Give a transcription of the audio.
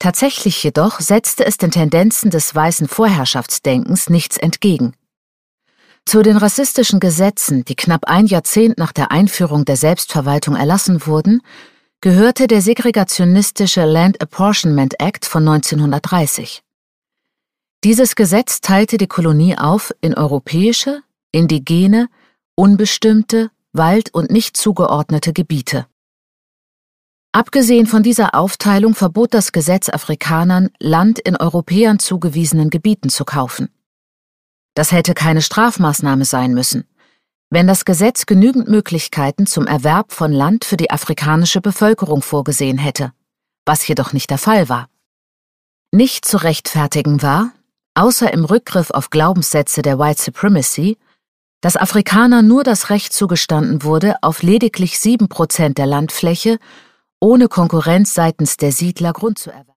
Tatsächlich jedoch setzte es den Tendenzen des weißen Vorherrschaftsdenkens nichts entgegen. Zu den rassistischen Gesetzen, die knapp ein Jahrzehnt nach der Einführung der Selbstverwaltung erlassen wurden, gehörte der segregationistische Land Apportionment Act von 1930. Dieses Gesetz teilte die Kolonie auf in europäische, indigene, unbestimmte, wald- und nicht zugeordnete Gebiete. Abgesehen von dieser Aufteilung verbot das Gesetz Afrikanern, Land in Europäern zugewiesenen Gebieten zu kaufen. Das hätte keine Strafmaßnahme sein müssen, wenn das Gesetz genügend Möglichkeiten zum Erwerb von Land für die afrikanische Bevölkerung vorgesehen hätte, was jedoch nicht der Fall war. Nicht zu rechtfertigen war, außer im Rückgriff auf Glaubenssätze der White Supremacy, dass Afrikanern nur das Recht zugestanden wurde, auf lediglich 7% der Landfläche ohne Konkurrenz seitens der Siedler Grund zu erwerben.